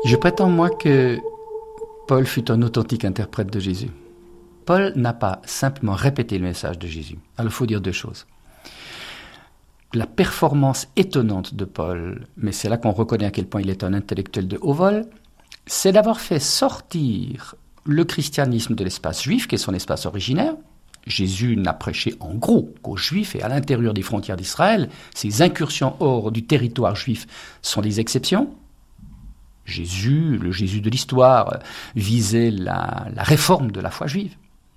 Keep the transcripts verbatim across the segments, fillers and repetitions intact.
Je prétends, moi, que Paul fut un authentique interprète de Jésus. Paul n'a pas simplement répété le message de Jésus. Alors, il faut dire deux choses. La performance étonnante de Paul, mais c'est là qu'on reconnaît à quel point il est un intellectuel de haut vol, c'est d'avoir fait sortir le christianisme de l'espace juif, qui est son espace originaire. Jésus n'a prêché en gros qu'aux Juifs et à l'intérieur des frontières d'Israël. Ces incursions hors du territoire juif sont des exceptions. Jésus, le Jésus de l'histoire, visait la, la réforme de la foi juive.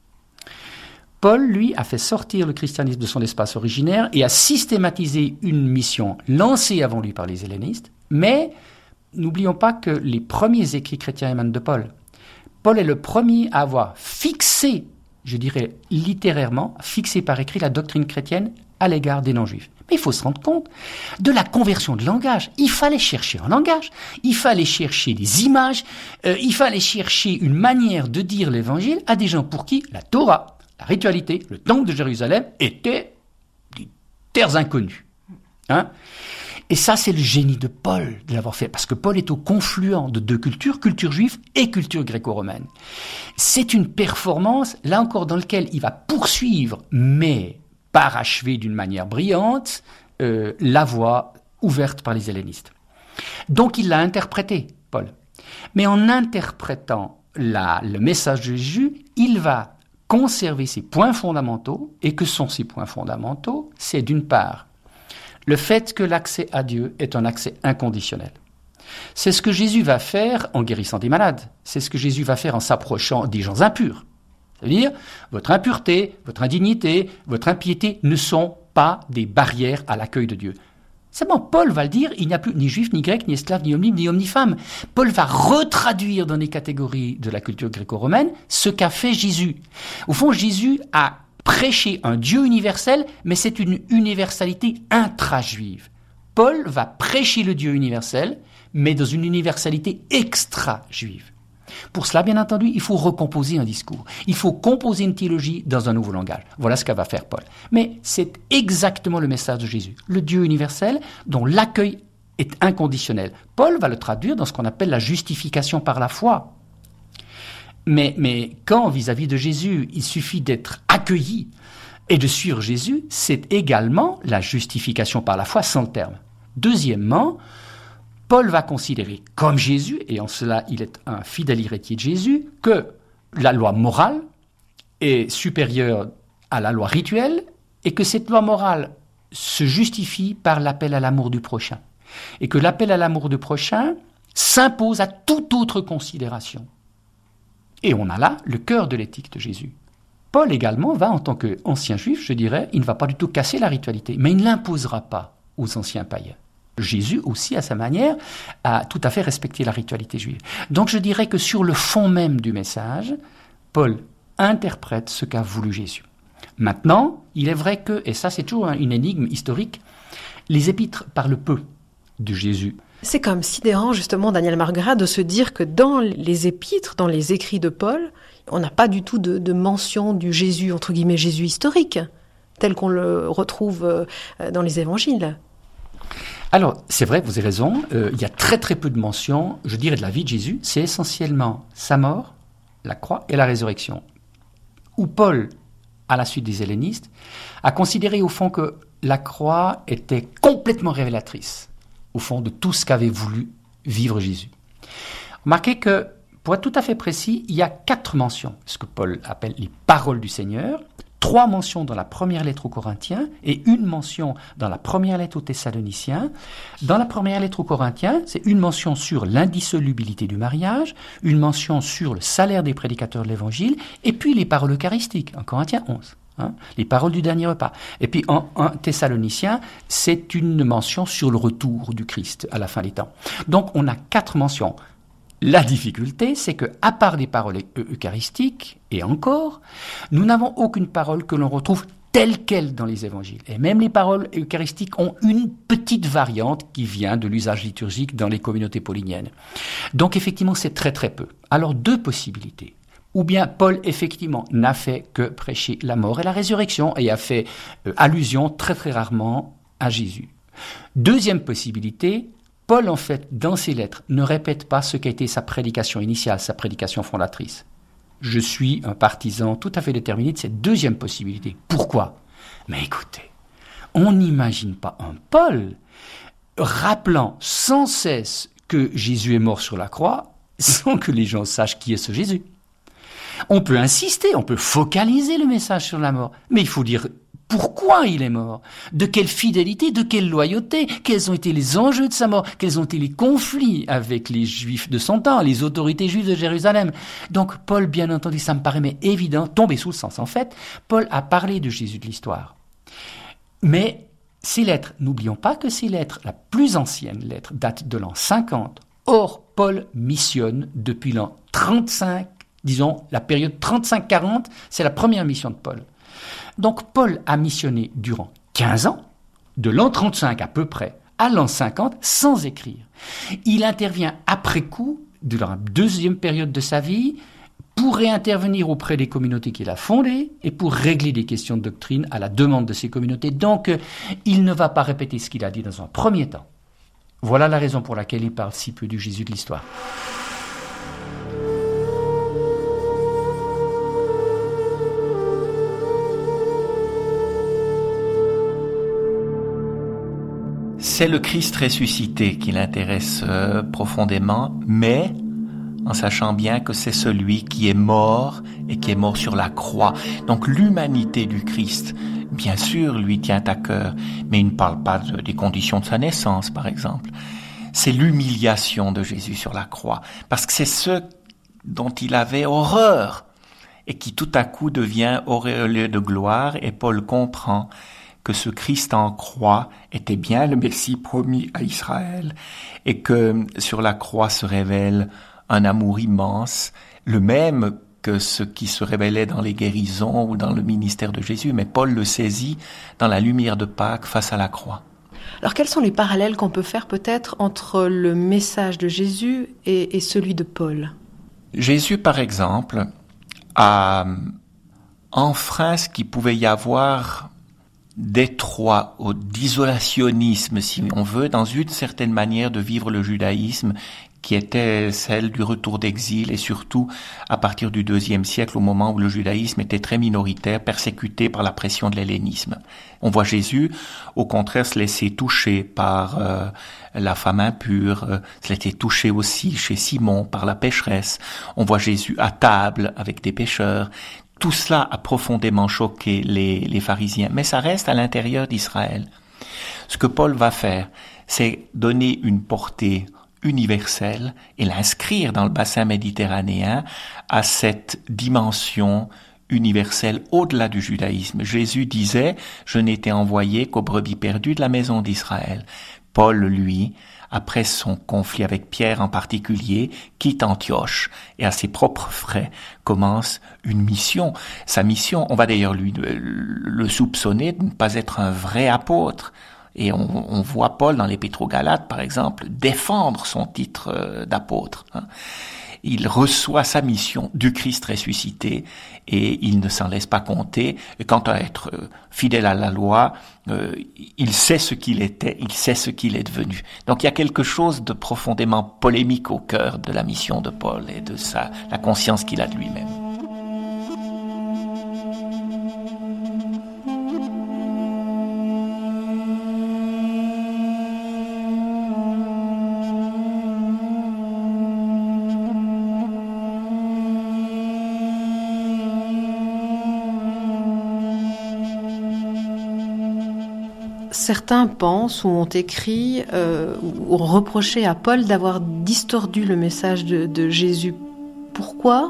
Paul, lui, a fait sortir le christianisme de son espace originaire et a systématisé une mission lancée avant lui par les hellénistes, mais n'oublions pas que les premiers écrits chrétiens émanent de Paul. Paul est le premier à avoir fixé, je dirais littérairement, fixé par écrit la doctrine chrétienne à l'égard des non-juifs. Mais il faut se rendre compte de la conversion de langage. Il fallait chercher un langage, il fallait chercher des images, euh, il fallait chercher une manière de dire l'évangile à des gens pour qui la Torah, la ritualité, le temple de Jérusalem étaient des terres inconnues. Hein ? Et ça, c'est le génie de Paul de l'avoir fait, parce que Paul est au confluent de deux cultures, culture juive et culture gréco-romaine. C'est une performance, là encore, dans laquelle il va poursuivre, mais parachever d'une manière brillante, euh, la voie ouverte par les hellénistes. Donc il l'a interprété, Paul. Mais en interprétant la, le message de Jésus, il va conserver ses points fondamentaux. Et que sont ces points fondamentaux ? C'est d'une part le fait que l'accès à Dieu est un accès inconditionnel. C'est ce que Jésus va faire en guérissant des malades. C'est ce que Jésus va faire en s'approchant des gens impurs. C'est-à-dire, votre impureté, votre indignité, votre impiété ne sont pas des barrières à l'accueil de Dieu. C'est bon, Paul va le dire, il n'y a plus ni juif, ni grec, ni esclave, ni homme libre, ni homme, ni femme. Paul va retraduire dans les catégories de la culture gréco-romaine ce qu'a fait Jésus. Au fond, Jésus a prêché un Dieu universel, mais c'est une universalité intra-juive. Paul va prêcher le Dieu universel, mais dans une universalité extra-juive. Pour cela, bien entendu, il faut recomposer un discours. Il faut composer une théologie dans un nouveau langage. Voilà ce qu'a va faire Paul. Mais c'est exactement le message de Jésus. Le Dieu universel dont l'accueil est inconditionnel. Paul va le traduire dans ce qu'on appelle la justification par la foi. Mais, mais quand, vis-à-vis de Jésus, il suffit d'être accueilli et de suivre Jésus, c'est également la justification par la foi sans le terme. Deuxièmement, Paul va considérer, comme Jésus, et en cela il est un fidèle héritier de Jésus, que la loi morale est supérieure à la loi rituelle et que cette loi morale se justifie par l'appel à l'amour du prochain. Et que l'appel à l'amour du prochain s'impose à toute autre considération. Et on a là le cœur de l'éthique de Jésus. Paul également va, en tant qu'ancien juif, je dirais, il ne va pas du tout casser la ritualité, mais il ne l'imposera pas aux anciens païens. Jésus aussi, à sa manière, a tout à fait respecté la ritualité juive. Donc je dirais que sur le fond même du message, Paul interprète ce qu'a voulu Jésus. Maintenant, il est vrai que, et ça c'est toujours une énigme historique, les épîtres parlent peu de Jésus. C'est quand même sidérant, justement, Daniel Marguerat, de se dire que dans les épîtres, dans les écrits de Paul, on n'a pas du tout de, de mention du Jésus, entre guillemets, Jésus historique, tel qu'on le retrouve dans les évangiles. Alors, c'est vrai, vous avez raison, euh, il y a très très peu de mentions, je dirais, de la vie de Jésus. C'est essentiellement sa mort, la croix et la résurrection. Où Paul, à la suite des hellénistes, a considéré au fond que la croix était complètement révélatrice, au fond, de tout ce qu'avait voulu vivre Jésus. Remarquez que, pour être tout à fait précis, il y a quatre mentions, ce que Paul appelle les paroles du Seigneur, trois mentions dans la première lettre aux Corinthiens et une mention dans la première lettre aux Thessaloniciens. Dans la première lettre aux Corinthiens, c'est une mention sur l'indissolubilité du mariage, une mention sur le salaire des prédicateurs de l'Évangile, et puis les paroles eucharistiques, en Corinthiens onze, hein, les paroles du dernier repas. Et puis en, en Thessaloniciens, c'est une mention sur le retour du Christ à la fin des temps. Donc on a quatre mentions. La difficulté, c'est que, à part des paroles eucharistiques, et encore, nous n'avons aucune parole que l'on retrouve telle quelle dans les évangiles. Et même les paroles eucharistiques ont une petite variante qui vient de l'usage liturgique dans les communautés pauliniennes. Donc effectivement, c'est très très peu. Alors deux possibilités. Ou bien Paul, effectivement, n'a fait que prêcher la mort et la résurrection et a fait euh, allusion très très rarement à Jésus. Deuxième possibilité, Paul, en fait, dans ses lettres, ne répète pas ce qu'a été sa prédication initiale, sa prédication fondatrice. Je suis un partisan tout à fait déterminé de cette deuxième possibilité. Pourquoi ? Mais écoutez, on n'imagine pas un Paul rappelant sans cesse que Jésus est mort sur la croix sans que les gens sachent qui est ce Jésus. On peut insister, on peut focaliser le message sur la mort, mais il faut dire pourquoi il est mort, de quelle fidélité, de quelle loyauté, quels ont été les enjeux de sa mort, quels ont été les conflits avec les Juifs de son temps, les autorités juives de Jérusalem. Donc Paul, bien entendu, ça me paraît mais évident, tombé sous le sens. En fait, Paul a parlé de Jésus de l'histoire. Mais ces lettres, n'oublions pas que ces lettres, la plus ancienne lettre, date de l'an cinquante. Or, Paul missionne depuis l'an trente-cinq, disons la période trente-cinq quarante, c'est la première mission de Paul. Donc Paul a missionné durant quinze ans, de l'an trente-cinq à peu près à l'an cinquante, sans écrire. Il intervient après coup, de la deuxième période de sa vie, pour réintervenir auprès des communautés qu'il a fondées et pour régler des questions de doctrine à la demande de ces communautés. Donc, il ne va pas répéter ce qu'il a dit dans un premier temps. Voilà la raison pour laquelle il parle si peu du Jésus de l'histoire. C'est le Christ ressuscité qui l'intéresse euh, profondément, mais en sachant bien que c'est celui qui est mort et qui est mort sur la croix. Donc l'humanité du Christ, bien sûr, lui tient à cœur, mais il ne parle pas de, des conditions de sa naissance, par exemple. C'est l'humiliation de Jésus sur la croix, parce que c'est ce dont il avait horreur et qui tout à coup devient auréolé de gloire, et Paul comprend que ce Christ en croix était bien le Messie promis à Israël et que sur la croix se révèle un amour immense, le même que ce qui se révélait dans les guérisons ou dans le ministère de Jésus, mais Paul le saisit dans la lumière de Pâques face à la croix. Alors quels sont les parallèles qu'on peut faire peut-être entre le message de Jésus et, et celui de Paul ? Jésus, par exemple, a enfreint ce qu'il pouvait y avoir d'étroit, ou d'isolationnisme, si on veut, dans une certaine manière de vivre le judaïsme, qui était celle du retour d'exil, et surtout à partir du deuxième siècle, au moment où le judaïsme était très minoritaire, persécuté par la pression de l'hellénisme. On voit Jésus, au contraire, se laisser toucher par euh, la femme impure, euh, se laisser toucher aussi chez Simon par la pécheresse. On voit Jésus à table avec des pécheurs. Tout cela a profondément choqué les, les pharisiens, mais ça reste à l'intérieur d'Israël. Ce que Paul va faire, c'est donner une portée universelle et l'inscrire dans le bassin méditerranéen à cette dimension universelle au-delà du judaïsme. Jésus disait « Je n'étais envoyé qu'aux brebis perdues de la maison d'Israël ». Paul, lui, après son conflit avec Pierre en particulier, quitte Antioche et à ses propres frais commence une mission. Sa mission, on va d'ailleurs lui le soupçonner de ne pas être un vrai apôtre. Et on, on voit Paul dans l'Épître aux Galates, par exemple, défendre son titre d'apôtre. Il reçoit sa mission du Christ ressuscité et il ne s'en laisse pas compter. Et quant à être fidèle à la loi, euh, il sait ce qu'il était, il sait ce qu'il est devenu. Donc il y a quelque chose de profondément polémique au cœur de la mission de Paul et de sa, la conscience qu'il a de lui-même. Certains pensent ou ont écrit euh, ou ont reproché à Paul d'avoir distordu le message de, de Jésus. Pourquoi ?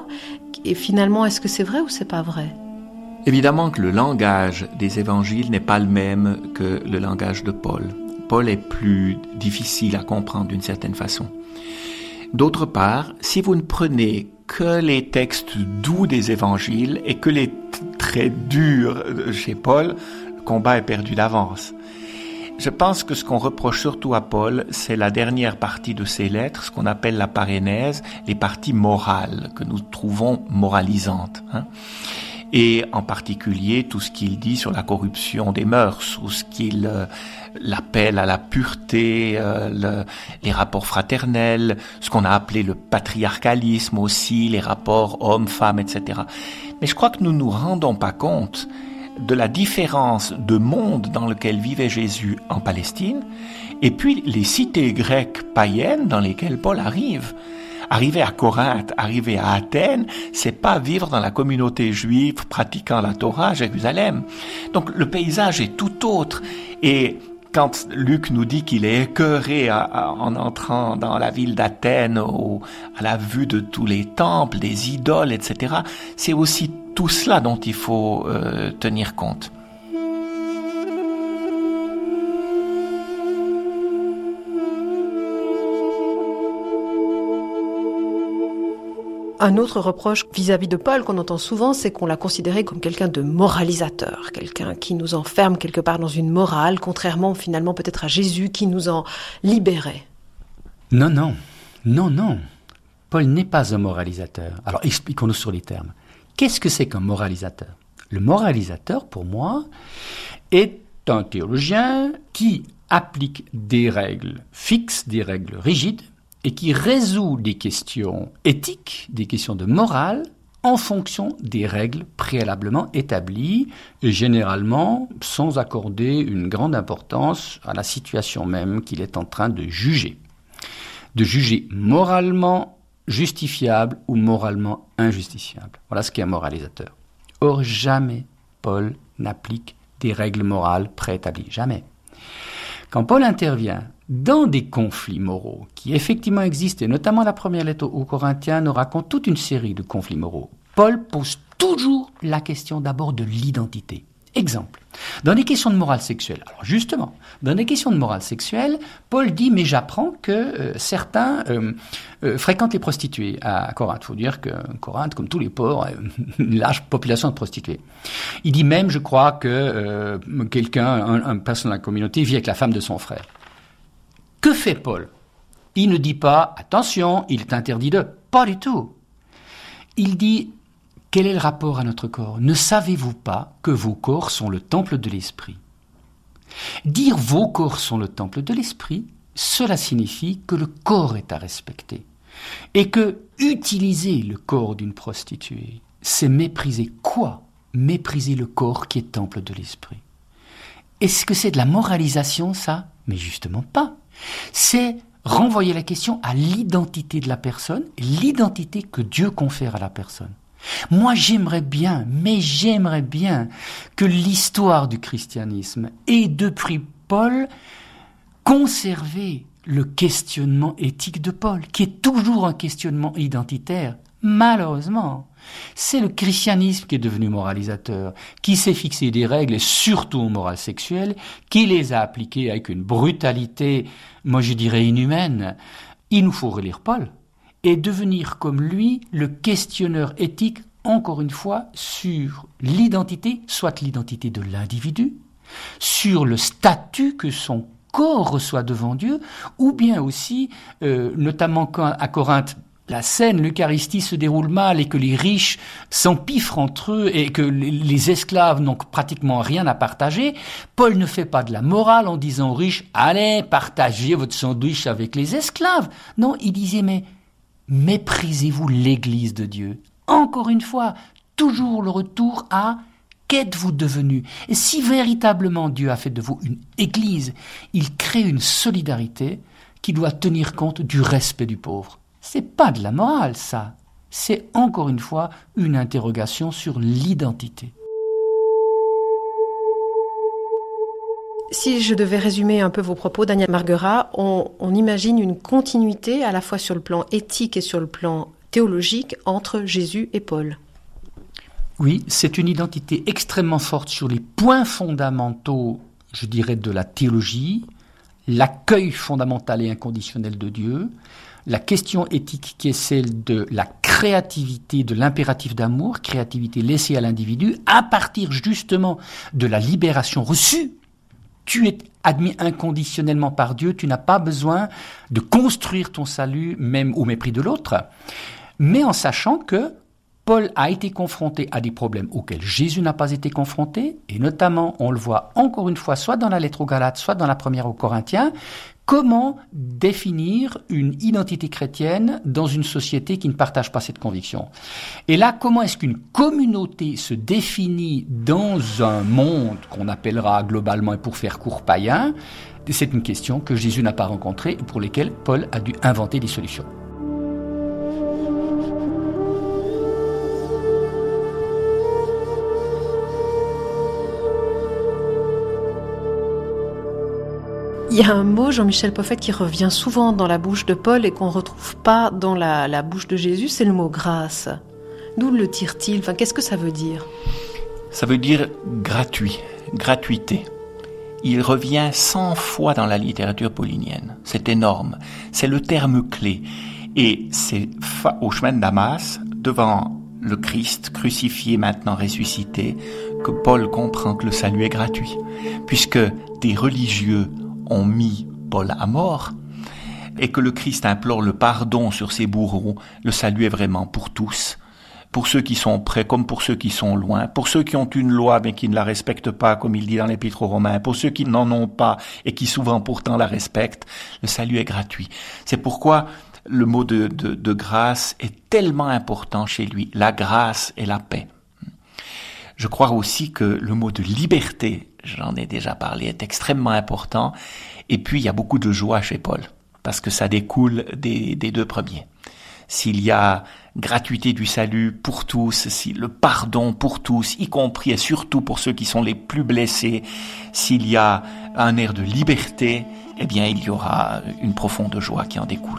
Et finalement, est-ce que c'est vrai ou c'est pas vrai ? Évidemment que le langage des évangiles n'est pas le même que le langage de Paul. Paul est plus difficile à comprendre d'une certaine façon. D'autre part, si vous ne prenez que les textes doux des évangiles et que les très durs chez Paul, le combat est perdu d'avance. Je pense que ce qu'on reproche surtout à Paul, c'est la dernière partie de ses lettres, ce qu'on appelle la parénèse, les parties morales, que nous trouvons moralisantes. Hein. et en particulier tout ce qu'il dit sur la corruption des mœurs, ou ce qu'il euh, l'appel à la pureté, euh, le, les rapports fraternels, ce qu'on a appelé le patriarcalisme aussi, les rapports hommes-femmes, et cetera. Mais je crois que nous ne nous rendons pas compte de la différence de monde dans lequel vivait Jésus en Palestine, et puis les cités grecques païennes dans lesquelles Paul arrive. Arriver à Corinthe, arriver à Athènes, c'est pas vivre dans la communauté juive pratiquant la Torah à Jérusalem. Donc le paysage est tout autre. Et quand Luc nous dit qu'il est écœuré à, à, en entrant dans la ville d'Athènes, au, à la vue de tous les temples, des idoles, et cetera, c'est aussi tout cela dont il faut euh, tenir compte. Un autre reproche vis-à-vis de Paul qu'on entend souvent, c'est qu'on l'a considéré comme quelqu'un de moralisateur, quelqu'un qui nous enferme quelque part dans une morale, contrairement finalement peut-être à Jésus qui nous en libérait. Non, non, non, non. Paul n'est pas un moralisateur. Alors expliquons-nous sur les termes. Qu'est-ce que c'est qu'un moralisateur ? Le moralisateur, pour moi, est un théologien qui applique des règles fixes, des règles rigides, et qui résout des questions éthiques, des questions de morale, en fonction des règles préalablement établies, et généralement sans accorder une grande importance à la situation même qu'il est en train de juger. De juger moralement justifiable ou moralement injustifiable. Voilà ce qu'est un moralisateur. Or, jamais Paul n'applique des règles morales préétablies. Jamais. Quand Paul intervient dans des conflits moraux qui effectivement existent, et notamment la première lettre aux Corinthiens nous raconte toute une série de conflits moraux, Paul pose toujours la question d'abord de l'identité. Exemple, dans des questions de morale sexuelle, alors justement, dans des questions de morale sexuelle, Paul dit, mais j'apprends que euh, certains euh, euh, fréquentent les prostituées à Corinthe. Il faut dire que Corinthe, comme tous les ports, a une large population de prostituées. Il dit même, je crois, que euh, quelqu'un, un, un personne de la communauté vit avec la femme de son frère. Que fait Paul ? Il ne dit pas, attention, il est interdit de... Pas du tout. Il dit, quel est le rapport à notre corps ? Ne savez-vous pas que vos corps sont le temple de l'esprit ? Dire vos corps sont le temple de l'esprit, cela signifie que le corps est à respecter. Et que utiliser le corps d'une prostituée, c'est mépriser quoi ? Mépriser le corps qui est temple de l'esprit. Est-ce que c'est de la moralisation, ça ? Mais justement pas. C'est renvoyer la question à l'identité de la personne, l'identité que Dieu confère à la personne. Moi, j'aimerais bien, mais j'aimerais bien que l'histoire du christianisme ait, depuis Paul, conservé le questionnement éthique de Paul, qui est toujours un questionnement identitaire. Malheureusement, c'est le christianisme qui est devenu moralisateur, qui s'est fixé des règles, et surtout en morale sexuelle, qui les a appliquées avec une brutalité, moi je dirais inhumaine. Il nous faut relire Paul et devenir comme lui le questionneur éthique, encore une fois, sur l'identité, soit l'identité de l'individu, sur le statut que son corps reçoit devant Dieu, ou bien aussi, euh, notamment quand à Corinthe, la scène, l'Eucharistie se déroule mal et que les riches s'empiffrent entre eux et que les esclaves n'ont pratiquement rien à partager, Paul ne fait pas de la morale en disant aux riches « Allez, partagez votre sandwich avec les esclaves ». Non, il disait « Mais méprisez-vous l'Église de Dieu ». Encore une fois, toujours le retour à « Qu'êtes-vous devenu ?» Et si véritablement Dieu a fait de vous une Église, il crée une solidarité qui doit tenir compte du respect du pauvre. C'est pas de la morale, ça. C'est encore une fois une interrogation sur l'identité. Si je devais résumer un peu vos propos, Daniel Marguerat, on, on imagine une continuité à la fois sur le plan éthique et sur le plan théologique entre Jésus et Paul. Oui, c'est une identité extrêmement forte sur les points fondamentaux, je dirais, de la théologie, l'accueil fondamental et inconditionnel de Dieu, la question éthique qui est celle de la créativité, de l'impératif d'amour, créativité laissée à l'individu, à partir justement de la libération reçue. Tu es admis inconditionnellement par Dieu, tu n'as pas besoin de construire ton salut, même au mépris de l'autre, mais en sachant que Paul a été confronté à des problèmes auxquels Jésus n'a pas été confronté, et notamment, on le voit encore une fois, soit dans la lettre aux Galates, soit dans la première aux Corinthiens, comment définir une identité chrétienne dans une société qui ne partage pas cette conviction. Et là, comment est-ce qu'une communauté se définit dans un monde qu'on appellera globalement, et pour faire court, païen? C'est une question que Jésus n'a pas rencontrée et pour lesquelles Paul a dû inventer des solutions. Il y a un mot, Jean-Michel Poffet, qui revient souvent dans la bouche de Paul et qu'on ne retrouve pas dans la, la bouche de Jésus, c'est le mot grâce. D'où le tire-t-il? Enfin, qu'est-ce que ça veut dire? Ça veut dire gratuit, gratuité. Il revient cent fois dans la littérature paulinienne. C'est énorme. C'est le terme clé. Et c'est fa- au chemin de Damas, devant le Christ crucifié, maintenant ressuscité, que Paul comprend que le salut est gratuit. Puisque des religieux ont mis Paul à mort, et que le Christ implore le pardon sur ses bourreaux, le salut est vraiment pour tous, pour ceux qui sont près comme pour ceux qui sont loin, pour ceux qui ont une loi mais qui ne la respectent pas, comme il dit dans l'Épître aux Romains, pour ceux qui n'en ont pas et qui souvent pourtant la respectent, le salut est gratuit. C'est pourquoi le mot de, de, de grâce est tellement important chez lui, la grâce et la paix. Je crois aussi que le mot de liberté, j'en ai déjà parlé, est extrêmement important. Et puis, il y a beaucoup de joie chez Paul, parce que ça découle des, des deux premiers. S'il y a gratuité du salut pour tous, si le pardon pour tous, y compris et surtout pour ceux qui sont les plus blessés, s'il y a un air de liberté, eh bien, il y aura une profonde joie qui en découle.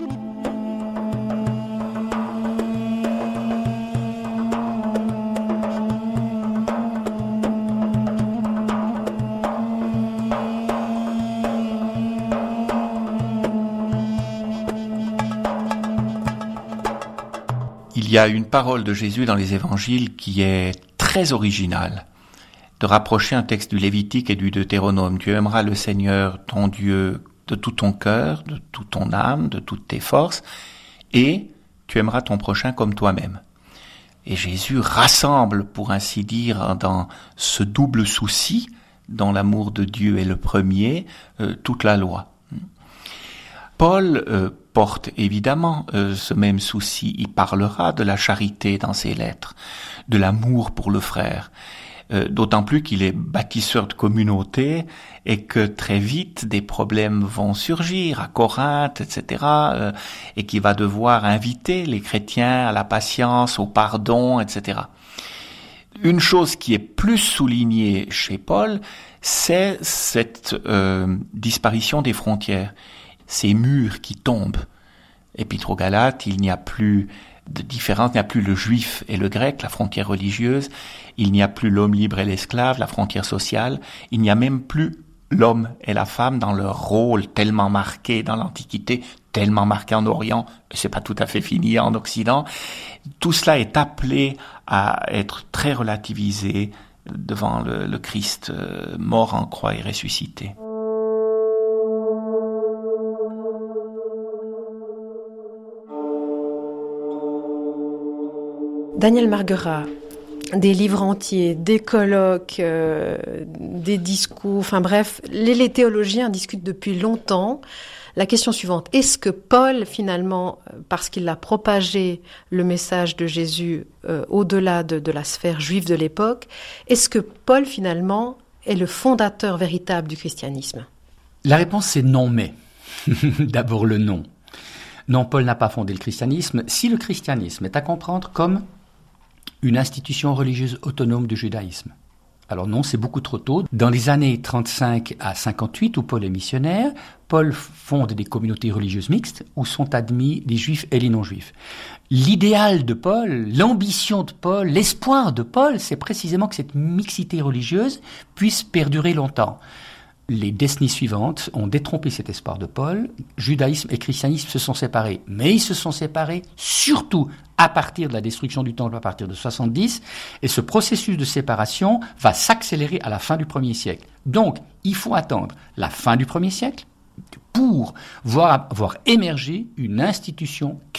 Il y a une parole de Jésus dans les évangiles qui est très originale, de rapprocher un texte du Lévitique et du Deutéronome. Tu aimeras le Seigneur, ton Dieu, de tout ton cœur, de toute ton âme, de toutes tes forces, et tu aimeras ton prochain comme toi-même. Et Jésus rassemble, pour ainsi dire, dans ce double souci, dont l'amour de Dieu est le premier, euh, toute la loi. Paul euh, porte évidemment euh, ce même souci. Il parlera de la charité dans ses lettres, de l'amour pour le frère, euh, d'autant plus qu'il est bâtisseur de communauté et que très vite des problèmes vont surgir à Corinthe, et cetera, euh, et qu'il va devoir inviter les chrétiens à la patience, au pardon, et cetera. Une chose qui est plus soulignée chez Paul, c'est cette euh, disparition des frontières. Ces murs qui tombent. Épître aux Galates, il n'y a plus de différence, il n'y a plus le juif et le grec, la frontière religieuse, il n'y a plus l'homme libre et l'esclave, la frontière sociale, il n'y a même plus l'homme et la femme dans leur rôle tellement marqué dans l'Antiquité, tellement marqué en Orient, c'est pas tout à fait fini en Occident. Tout cela est appelé à être très relativisé devant le, le Christ mort en croix et ressuscité. Daniel Marguerat, des livres entiers, des colloques, euh, des discours, enfin bref, les, les théologiens discutent depuis longtemps. La question suivante, est-ce que Paul, finalement, parce qu'il a propagé le message de Jésus euh, au-delà de, de la sphère juive de l'époque, est-ce que Paul, finalement, est le fondateur véritable du christianisme? La réponse, c'est non, mais. D'abord le non. Non, Paul n'a pas fondé le christianisme. Si le christianisme est à comprendre comme une institution religieuse autonome du judaïsme. Alors non, c'est beaucoup trop tôt. Dans les années trente-cinq à cinquante-huit, où Paul est missionnaire, Paul fonde des communautés religieuses mixtes où sont admis les juifs et les non-juifs. L'idéal de Paul, l'ambition de Paul, l'espoir de Paul, c'est précisément que cette mixité religieuse puisse perdurer longtemps. Les décennies suivantes ont détrompé cet espoir de Paul. Judaïsme et christianisme se sont séparés. Mais ils se sont séparés surtout à partir de la destruction du temple à partir de soixante-dix. Et ce processus de séparation va s'accélérer à la fin du premier siècle. Donc, il faut attendre la fin du premier siècle pour voir, voir émerger une institution chrétienne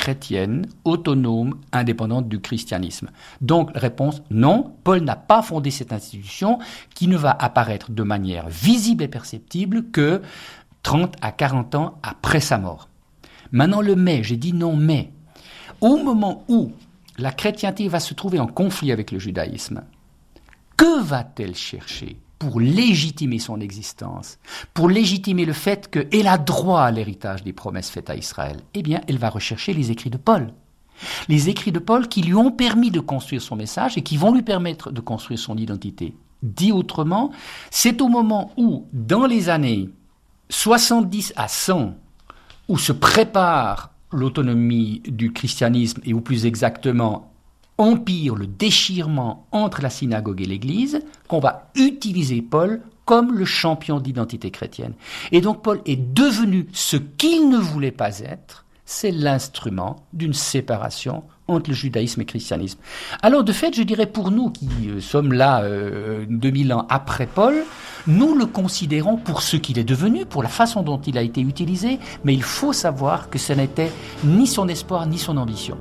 chrétienne, autonome, indépendante du christianisme. Donc, réponse, non, Paul n'a pas fondé cette institution qui ne va apparaître de manière visible et perceptible que trente à quarante ans après sa mort. Maintenant, le mais, j'ai dit non mais. Au moment où la chrétienté va se trouver en conflit avec le judaïsme, que va-t-elle chercher pour légitimer son existence, pour légitimer le fait qu'elle a droit à l'héritage des promesses faites à Israël? Eh bien, elle va rechercher les écrits de Paul. Les écrits de Paul qui lui ont permis de construire son message et qui vont lui permettre de construire son identité. Dit autrement, c'est au moment où, dans les années soixante-dix à cent, où se prépare l'autonomie du christianisme et où plus exactement empire le déchirement entre la synagogue et l'Église, qu'on va utiliser Paul comme le champion d'identité chrétienne. Et donc Paul est devenu ce qu'il ne voulait pas être, c'est l'instrument d'une séparation entre le judaïsme et le christianisme. Alors de fait, je dirais pour nous qui euh, sommes là euh, deux mille ans après Paul, nous le considérons pour ce qu'il est devenu, pour la façon dont il a été utilisé, mais il faut savoir que ce n'était ni son espoir ni son ambition.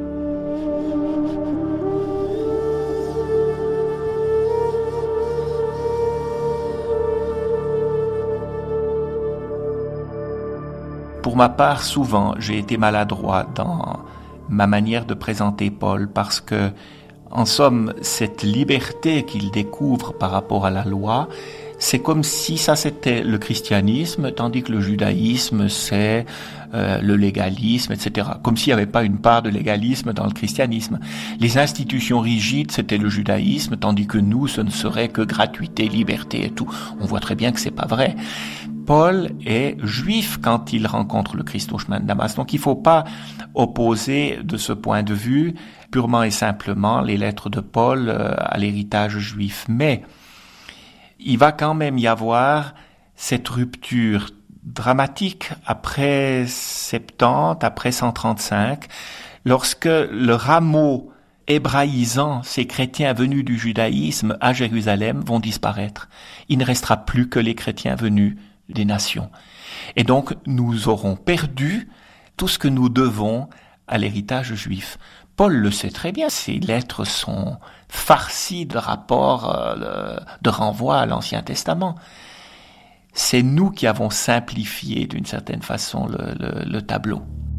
Pour ma part, souvent, j'ai été maladroit dans ma manière de présenter Paul parce que, en somme, cette liberté qu'il découvre par rapport à la loi, c'est comme si ça c'était le christianisme, tandis que le judaïsme c'est euh, le légalisme, et cetera. Comme s'il n'y avait pas une part de légalisme dans le christianisme. Les institutions rigides c'était le judaïsme, tandis que nous ce ne serait que gratuité, liberté et tout. On voit très bien que c'est pas vrai. Paul est juif quand il rencontre le Christ au chemin de Damas. Donc il ne faut pas opposer de ce point de vue purement et simplement les lettres de Paul à l'héritage juif. Mais il va quand même y avoir cette rupture dramatique après soixante-dix, après cent trente-cinq, lorsque le rameau hébraïsant, ces chrétiens venus du judaïsme à Jérusalem vont disparaître. Il ne restera plus que les chrétiens venus des nations. Et donc, nous aurons perdu tout ce que nous devons à l'héritage juif. Paul le sait très bien, ces lettres sont farcies de rapports, euh, de renvois à l'Ancien Testament. C'est nous qui avons simplifié d'une certaine façon le, le, le tableau.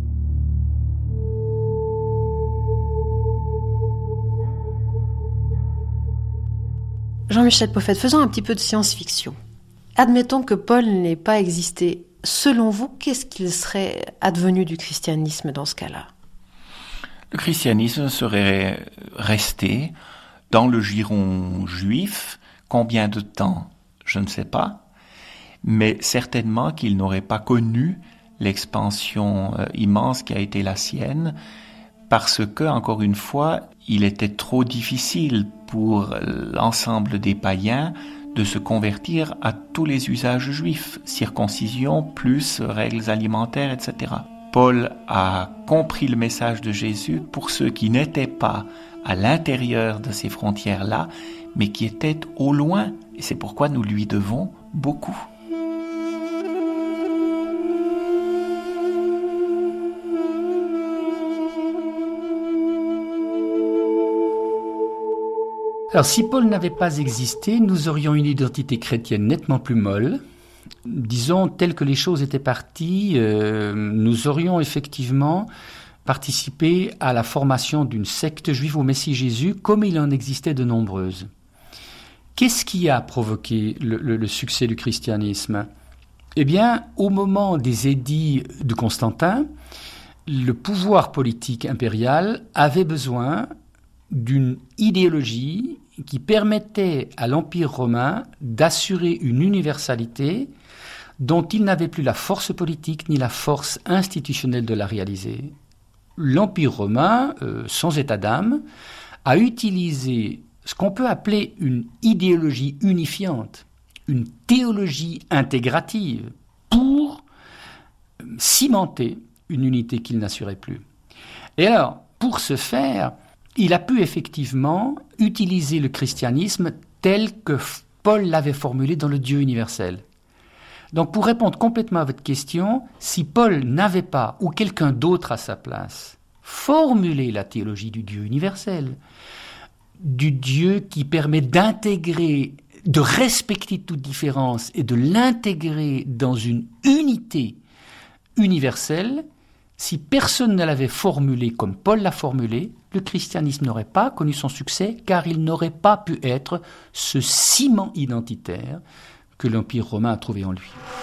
Jean-Michel Poffet, faisons un petit peu de science-fiction. Admettons que Paul n'ait pas existé. Selon vous, qu'est-ce qu'il serait advenu du christianisme dans ce cas-là? Le christianisme serait resté dans le giron juif. Combien de temps? Je ne sais pas. Mais certainement qu'il n'aurait pas connu l'expansion immense qui a été la sienne, parce que, encore une fois, il était trop difficile pour l'ensemble des païens de se convertir à tous les usages juifs, circoncision plus règles alimentaires, et cetera. Paul a compris le message de Jésus pour ceux qui n'étaient pas à l'intérieur de ces frontières-là, mais qui étaient au loin, et c'est pourquoi nous lui devons beaucoup. Alors, si Paul n'avait pas existé, nous aurions une identité chrétienne nettement plus molle. Disons, telles que les choses étaient parties, euh, nous aurions effectivement participé à la formation d'une secte juive au Messie Jésus, comme il en existait de nombreuses. Qu'est-ce qui a provoqué le, le, le succès du christianisme? Eh bien, au moment des édits de Constantin, le pouvoir politique impérial avait besoin d'une idéologie qui permettait à l'Empire romain d'assurer une universalité dont il n'avait plus la force politique ni la force institutionnelle de la réaliser. L'Empire romain, euh, sans état d'âme, a utilisé ce qu'on peut appeler une idéologie unifiante, une théologie intégrative, pour cimenter une unité qu'il n'assurait plus. Et alors, pour ce faire, il a pu effectivement utiliser le christianisme tel que Paul l'avait formulé dans le Dieu universel. Donc pour répondre complètement à votre question, si Paul n'avait pas, ou quelqu'un d'autre à sa place, formulé la théologie du Dieu universel, du Dieu qui permet d'intégrer, de respecter toute différence et de l'intégrer dans une unité universelle, si personne ne l'avait formulé comme Paul l'a formulé, le christianisme n'aurait pas connu son succès car il n'aurait pas pu être ce ciment identitaire que l'Empire romain a trouvé en lui.